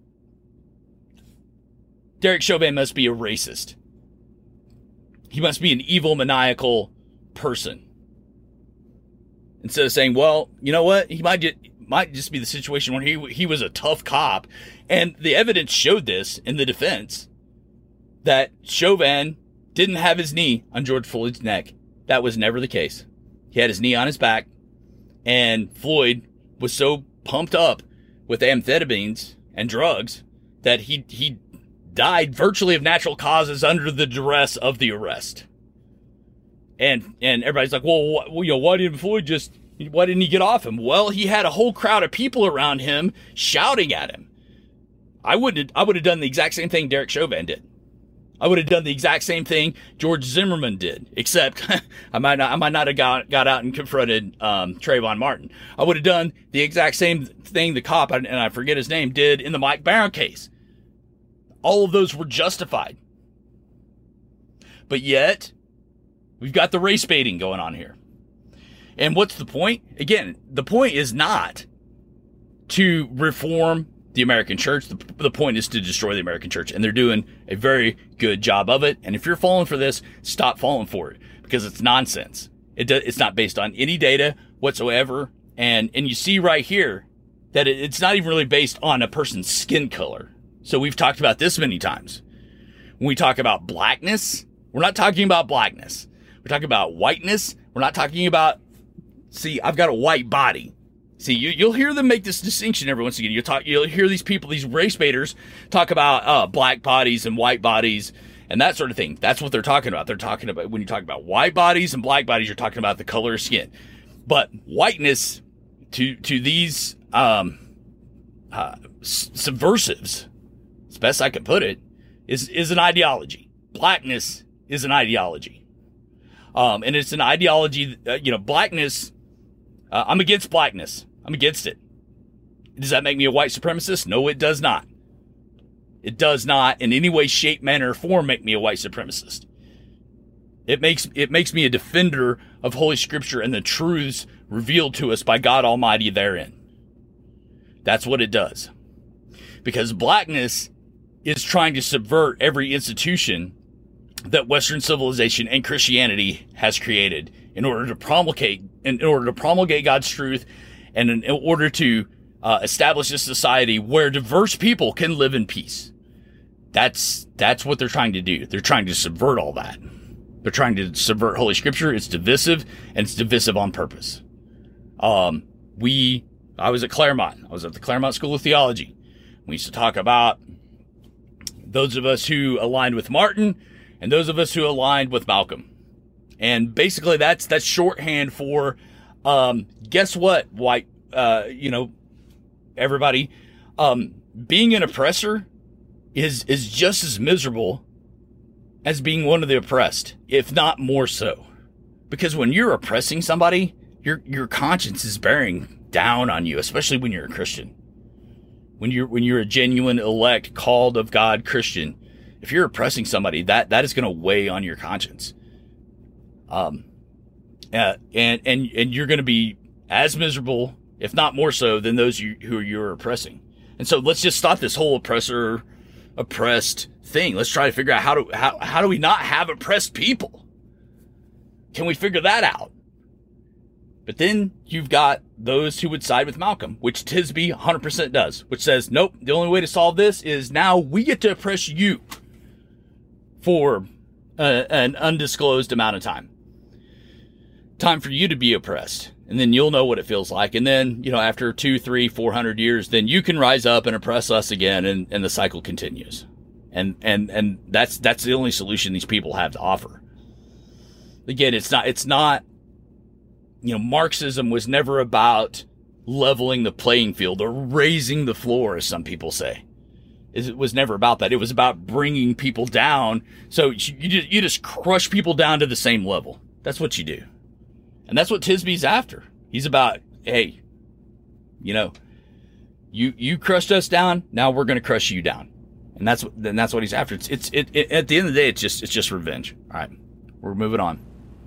Derek Chauvin must be a racist. He must be an evil, maniacal person. Instead of saying, well, you know what? He might just, might just be the situation where he he was a tough cop. And the evidence showed this in the defense, that Chauvin didn't have his knee on George Floyd's neck. That was never the case. He had his knee on his back, and Floyd was so pumped up with amphetamines and drugs that he he died virtually of natural causes under the duress of the arrest. And and everybody's like, well, wh- you know, why didn't Floyd just, why didn't he get off him? Well, he had a whole crowd of people around him shouting at him. I wouldn't, I would have done the exact same thing Derek Chauvin did. I would have done the exact same thing George Zimmerman did, except I might not, I might not have got, got out and confronted um, Trayvon Martin. I would have done the exact same thing the cop, and I forget his name, did in the Mike Brown case. All of those were justified. But yet, we've got the race baiting going on here. And what's the point? Again, the point is not to reform the American church. The, the point is to destroy the American church. And they're doing a very good job of it. And if you're falling for this, stop falling for it, because it's nonsense. It do, it's not based on any data whatsoever. And, and you see right here that it, it's not even really based on a person's skin color. So we've talked about this many times. When we talk about blackness, we're not talking about blackness. We're talking about whiteness. We're not talking about, see, I've got a white body. See, you, you'll hear them make this distinction every once again. You'll talk, you'll hear these people, these race baiters, talk about uh, black bodies and white bodies and that sort of thing. That's what they're talking about. They're talking about, when you talk about white bodies and black bodies, you're talking about the color of skin. But whiteness to to these um, uh, subversives, as best I can put it, is is an ideology. Blackness is an ideology. Um, and it's an ideology, uh, you know, blackness, uh, I'm against blackness. I'm against it. Does that make me a white supremacist? No, it does not. It does not in any way, shape, manner, or form make me a white supremacist. It makes, it makes me a defender of Holy Scripture and the truths revealed to us by God Almighty therein. That's what it does. because blackness is trying to subvert every institution that Western civilization and Christianity has created in order to promulgate, in order to promulgate God's truth, and in order to uh, establish a society where diverse people can live in peace. That's that's what they're trying to do. They're trying to subvert all that. They're trying to subvert Holy Scripture. It's divisive, and it's divisive on purpose. Um, we, I was at Claremont. I was at the Claremont School of Theology. We used to talk about those of us who aligned with Martin and those of us who aligned with Malcolm. And basically that's, that's shorthand for, um, guess what, white, uh, you know, everybody, um, being an oppressor is, is just as miserable as being one of the oppressed, if not more so. Because when you're oppressing somebody, your, your conscience is bearing down on you, especially when you're a Christian. When you're, when you're a genuine, elect, called of God Christian, if you're oppressing somebody, that, that is going to weigh on your conscience. Um, uh, and, and, and you're going to be as miserable, if not more so, than those you, who you're oppressing. And so let's just stop this whole oppressor, oppressed thing. Let's try to figure out how do, how, how do we not have oppressed people? Can we figure that out? But then you've got those who would side with Malcolm, which Tisby one hundred percent does, which says, nope, the only way to solve this is now we get to oppress you for uh, an undisclosed amount of time. Time for you to be oppressed. And then you'll know what it feels like. And then, you know, after two, three, four hundred years, then you can rise up and oppress us again. And, and the cycle continues. And, and, and that's, that's the only solution these people have to offer. Again, it's not, it's not, you know, Marxism was never about leveling the playing field or raising the floor, as some people say. It was never about that. It was about bringing people down. So you just, you just crush people down to the same level. That's what you do. And that's what Tisby's after. He's about, hey, you know, you, you crushed us down. Now we're going to crush you down. And that's what, then that's what he's after. It's, it's, it, it, at the end of the day, it's just, it's just revenge. All right. We're moving on.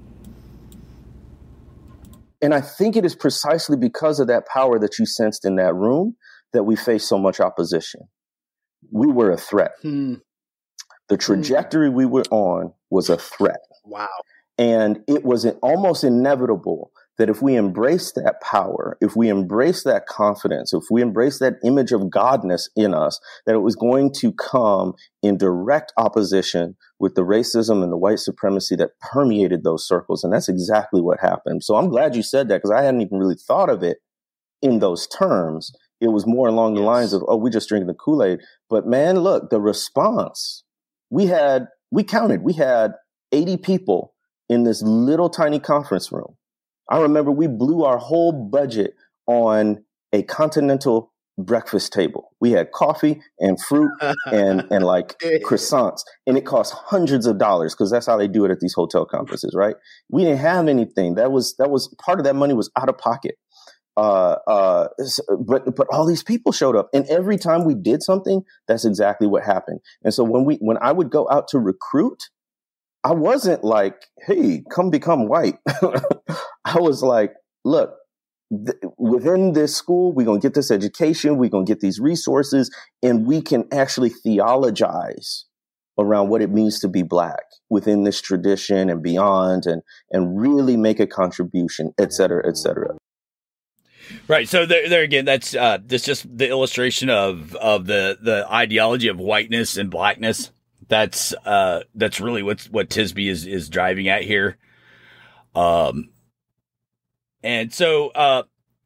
And I think it is precisely because of that power that you sensed in that room that we face so much opposition. We were a threat. Hmm. The trajectory hmm. we were on was a threat. Wow. And it was almost inevitable that if we embrace that power, if we embrace that confidence, if we embrace that image of Godness in us, that it was going to come in direct opposition with the racism and the white supremacy that permeated those circles. And that's exactly what happened. So I'm glad you said that, because I hadn't even really thought of it in those terms. It was more along the yes. lines of, oh, we're just drinking the Kool-Aid. But man, look, the response, we had, we counted, we had eighty people in this little tiny conference room. I remember we blew our whole budget on a continental breakfast table. We had coffee and fruit and, and like croissants, and it cost hundreds of dollars, because that's how they do it at these hotel conferences, right? We didn't have anything. That was, that was part of that money was out of pocket. Uh, uh, but, but all these people showed up, and every time we did something, that's exactly what happened. And so when we, when I would go out to recruit, I wasn't like, hey, come become white. I was like, look, th- within this school, we're going to get this education, we're going to get these resources, and we can actually theologize around what it means to be Black within this tradition and beyond, and, and really make a contribution, et cetera, et cetera. Right. So there, there again, that's, uh, that's just the illustration of, of the, the ideology of whiteness and Blackness. That's, uh, that's really what's, what Tisby is, is driving at here. Um, and so, uh,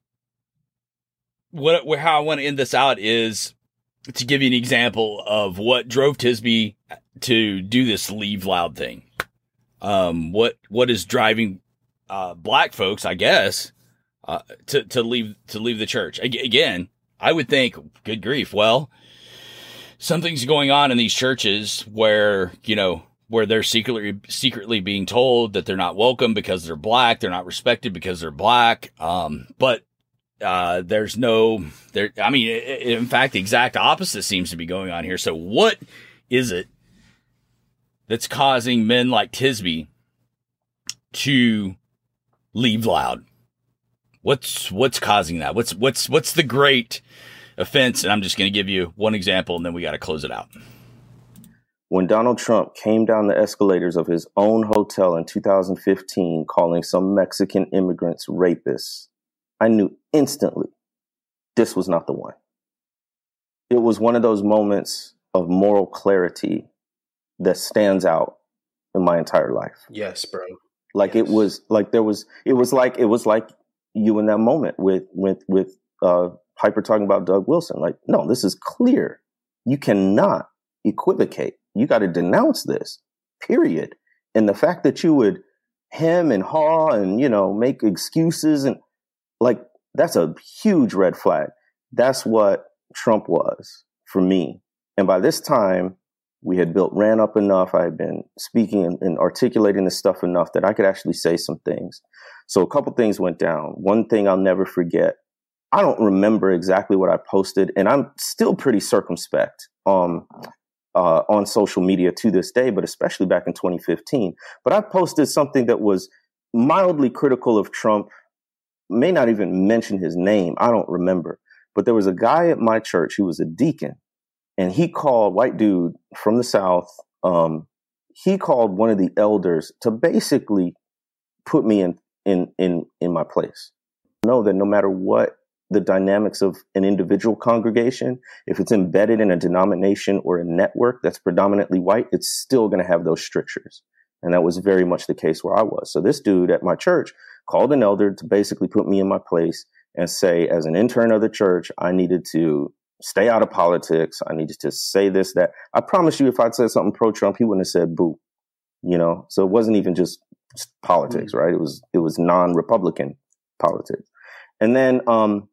what, how I want to end this out is to give you an example of what drove Tisby to do this leave loud thing. Um, what, what is driving, uh, Black folks, I guess, uh, to, to leave, to leave the church. Again, I would think, good grief. Well, something's going on in these churches where, you know, where they're secretly, secretly being told that they're not welcome because they're Black. They're not respected because they're Black. Um, but, uh, there's no, there, I mean, in fact, the exact opposite seems to be going on here. So what is it that's causing men like Tisby to leave loud? What's, what's causing that? What's, what's, what's the great, offense. And I'm just going to give you one example, and then we got to close it out. When Donald Trump came down the escalators of his own hotel in two thousand fifteen, calling some Mexican immigrants rapists, I knew instantly this was not the one. It was one of those moments of moral clarity that stands out in my entire life. Yes, bro. Like yes. it was like there was, it was like, it was like you in that moment with, with, with, uh, Piper talking about Doug Wilson. Like, no, this is clear. You cannot equivocate. You got to denounce this, period. And the fact that you would hem and haw and, you know, make excuses and like, that's a huge red flag. That's what Trump was for me. And by this time, we had built ran up enough. I had been speaking and, and articulating this stuff enough that I could actually say some things. So a couple things went down. One thing I'll never forget. I don't remember exactly what I posted, and I'm still pretty circumspect um, uh, on social media to this day, but especially back in twenty fifteen. But I posted something that was mildly critical of Trump, may not even mention his name. I don't remember. But there was a guy at my church who was a deacon, and he called, white dude from the South, um, he called one of the elders to basically put me in, in, in, in my place. Know that no matter what the dynamics of an individual congregation, if it's embedded in a denomination or a network that's predominantly white, it's still going to have those strictures. And that was very much the case where I was. So this dude at my church called an elder to basically put me in my place and say, as an intern of the church, I needed to stay out of politics. I needed to say this, that. I promise you, if I'd said something pro-Trump, he wouldn't have said boo, you know? So it wasn't even just politics, right? It was, it was non-Republican politics. And then, um,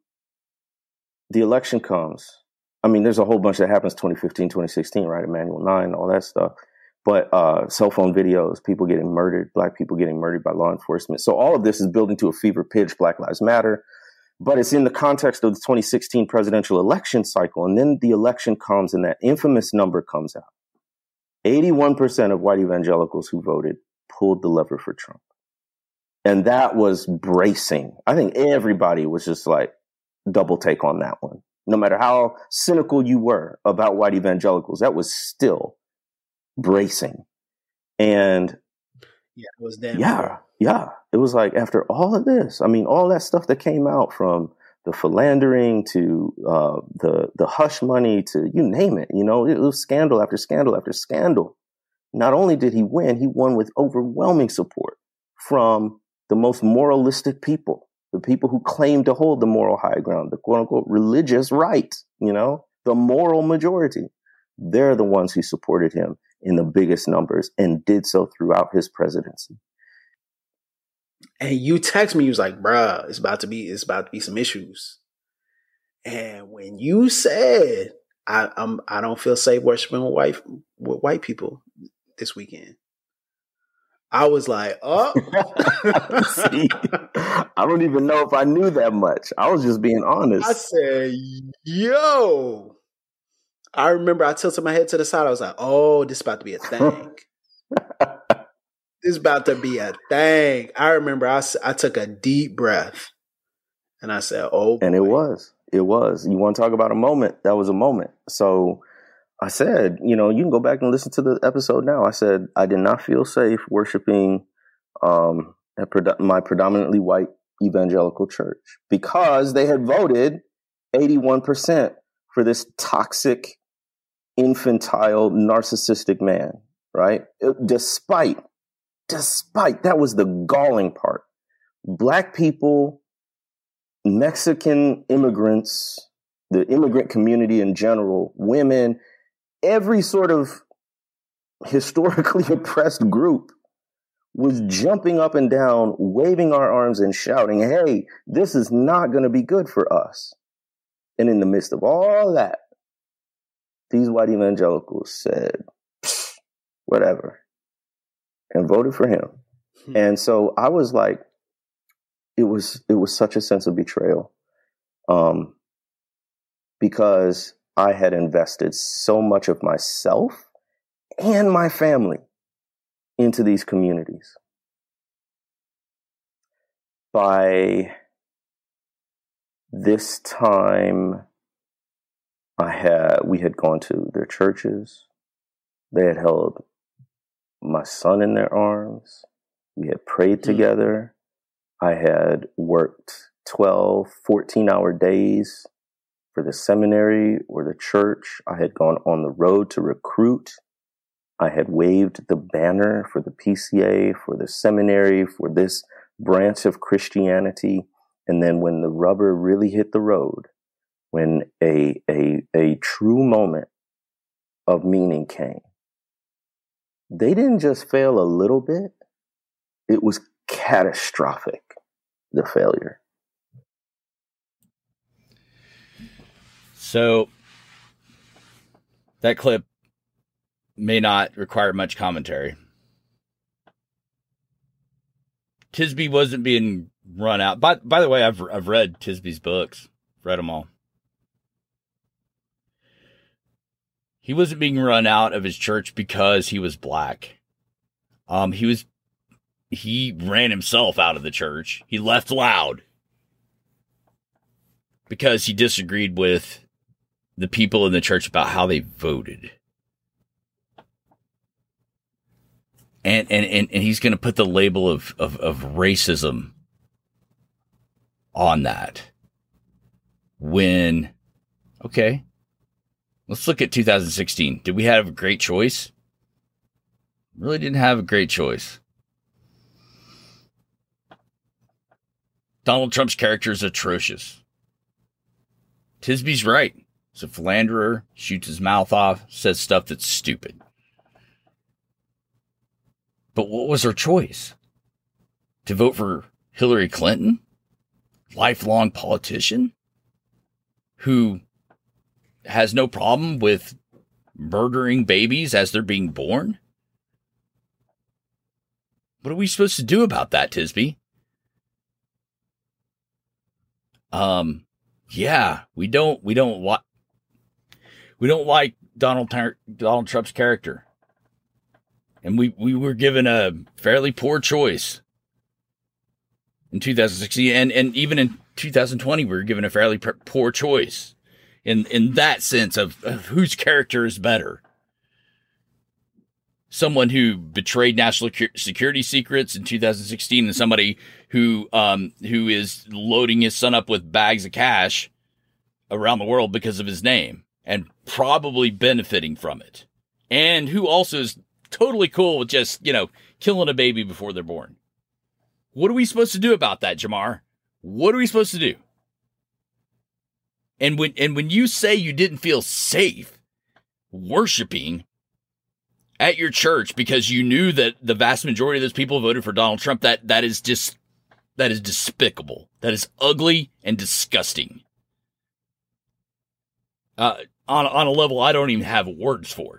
the election comes. I mean, there's a whole bunch that happens twenty fifteen, twenty sixteen, right? Emanuel nine, all that stuff. But uh, cell phone videos, people getting murdered, black people getting murdered by law enforcement. So all of this is building to a fever pitch, Black Lives Matter. But it's in the context of the twenty sixteen presidential election cycle. And then the election comes and that infamous number comes out. eighty-one percent of white evangelicals who voted pulled the lever for Trump. And that was bracing. I think everybody was just like, double take on that one. No matter how cynical you were about white evangelicals, that was still bracing. And yeah, it was damn yeah, cool. yeah. It was like after all of this, I mean, all that stuff that came out from the philandering to uh, the the hush money to you name it, you know, it was scandal after scandal after scandal. Not only did he win, he won with overwhelming support from the most moralistic people. The people who claim to hold the moral high ground, the quote unquote religious right, you know, the moral majority. They're the ones who supported him in the biggest numbers and did so throughout his presidency. And you text me, you was like, bruh, it's about to be, it's about to be some issues. And when you said, I, I'm, I don't feel safe worshiping with white, with white people this weekend, I was like, oh. See, I don't even know if I knew that much. I was just being honest. I said, yo. I remember I tilted my head to the side. I was like, oh, this is about to be a thing. This is about to be a thing. I remember I, I took a deep breath and I said, oh, boy. And it was. It was. You want to talk about a moment? That was a moment. So I said, you know, you can go back and listen to the episode now. I said, I did not feel safe worshiping um, at pred- my predominantly white evangelical church because they had voted eighty-one percent for this toxic, infantile, narcissistic man, right? It, despite, despite, that was the galling part. Black people, Mexican immigrants, the immigrant community in general, women, every sort of historically oppressed group was jumping up and down, waving our arms and shouting, hey, this is not going to be good for us. And in the midst of all that, these white evangelicals said, whatever, and voted for him. Hmm. And so I was like, it was, it was such a sense of betrayal. Um, because I had invested so much of myself and my family into these communities. By this time I had, we had gone to their churches. They had held my son in their arms. We had prayed mm-hmm. together. I had worked twelve, fourteen hour days for the seminary or the church. I had gone on the road to recruit. I had waved the banner for the P C A, for the seminary, for this branch of Christianity. And then when the rubber really hit the road, when a, a, a true moment of meaning came, they didn't just fail a little bit. It was catastrophic, the failure. So that clip may not require much commentary. Tisby wasn't being run out. By, by the way, I've I've read Tisby's books. Read them all. He wasn't being run out of his church because he was black. Um, he was he ran himself out of the church. He left loud because he disagreed with the people in the church about how they voted. And and, and, and he's going to put the label of, of, of racism on that. When, okay, let's look at two thousand sixteen. Did we have a great choice? Really didn't have a great choice. Donald Trump's character is atrocious. Tisby's right. He's a philanderer, shoots his mouth off, says stuff that's stupid. But what was her choice? To vote for Hillary Clinton? Lifelong politician? Who has no problem with murdering babies as they're being born? What are we supposed to do about that, Tisby? Um, yeah, we don't, we don't like, we don't like Donald, Donald Trump's character. And we, we were given a fairly poor choice in two thousand sixteen. And, and even in two thousand twenty, we were given a fairly poor choice in, in that sense of, of whose character is better. Someone who betrayed national security secrets in two thousand sixteen and somebody who, um, who is loading his son up with bags of cash around the world because of his name and probably benefiting from it. And who also is totally cool with just, you know, killing a baby before they're born. What are we supposed to do about that, Jamar? What are we supposed to do? And when, and when you say you didn't feel safe worshiping at your church because you knew that the vast majority of those people voted for Donald Trump, that, that is just, that is despicable. That is ugly and disgusting. Uh, on, on a level I don't even have words for.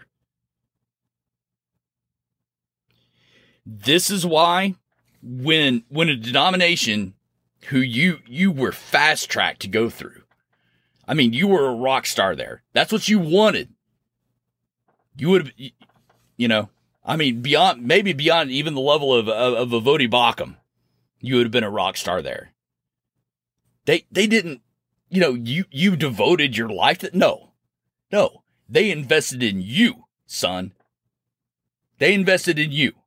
This is why when, when a denomination who you, you were fast tracked to go through, I mean, you were a rock star there. That's what you wanted. You would have, you know, I mean, beyond, maybe beyond even the level of, of, of a Vodi Bakum, you would have been a rock star there. They, they didn't, you know, you, you devoted your life to, no, no, they invested in you, son. They invested in you.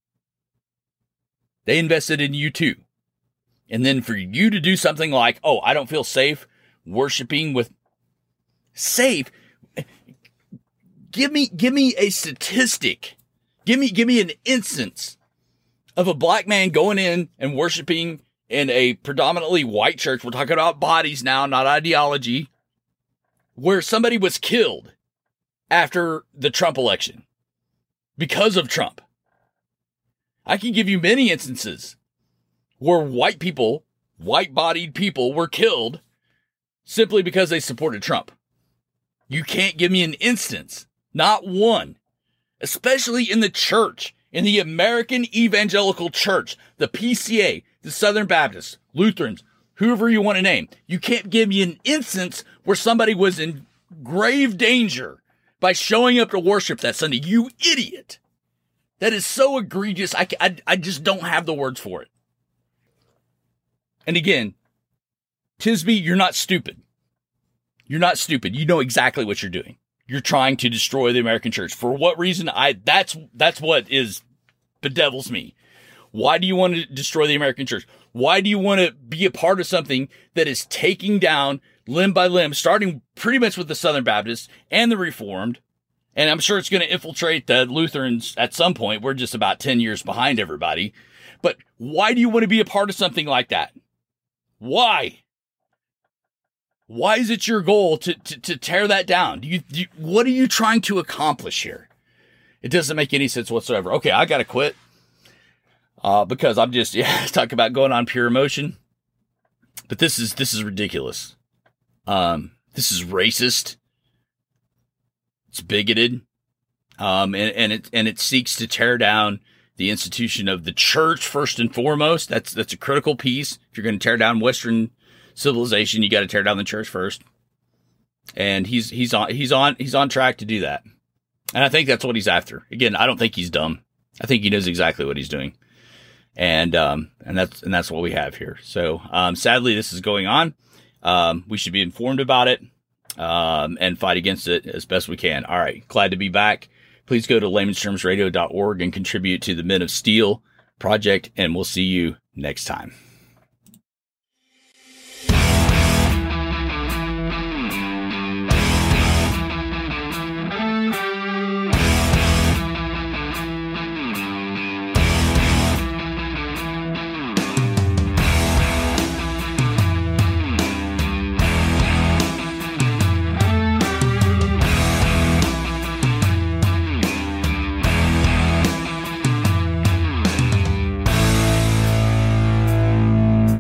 They invested in you too. And then for you to do something like, oh, I don't feel safe worshiping with safe. Give me, give me a statistic. Give me, give me an instance of a black man going in and worshiping in a predominantly white church. We're talking about bodies now, not ideology, where somebody was killed after the Trump election because of Trump. I can give you many instances where white people, white-bodied people were killed simply because they supported Trump. You can't give me an instance, not one, especially in the church, in the American Evangelical Church, the P C A, the Southern Baptists, Lutherans, whoever you want to name. You can't give me an instance where somebody was in grave danger by showing up to worship that Sunday. You idiot. That is so egregious. I, I, I just don't have the words for it. And again, Tisby, you're not stupid. You're not stupid. You know exactly what you're doing. You're trying to destroy the American church. For what reason? I that's that's what is bedevils me. Why do you want to destroy the American church? Why do you want to be a part of something that is taking down limb by limb, starting pretty much with the Southern Baptists and the Reformed? And I'm sure it's going to infiltrate the Lutherans at some point. We're just about ten years behind everybody. But why do you want to be a part of something like that? Why? Why is it your goal to, to, to tear that down? Do you, do you, what are you trying to accomplish here? It doesn't make any sense whatsoever. Okay, I got to quit. Uh, because I'm just, yeah, talking about going on pure emotion. But this is, this is ridiculous. Um, this is racist. It's bigoted. Um, and, and it, and it seeks to tear down the institution of the church first and foremost. That's, that's a critical piece. If you're going to tear down Western civilization, you got to tear down the church first. And he's, he's on, he's on, he's on track to do that. And I think that's what he's after. Again, I don't think he's dumb. I think he knows exactly what he's doing. And, um, and that's, and that's what we have here. So, um, sadly, this is going on. Um, we should be informed about it, um, and fight against it as best we can. All right. Glad to be back. Please go to layman's terms radio dot org and contribute to the Men of Steel project, and we'll see you next time.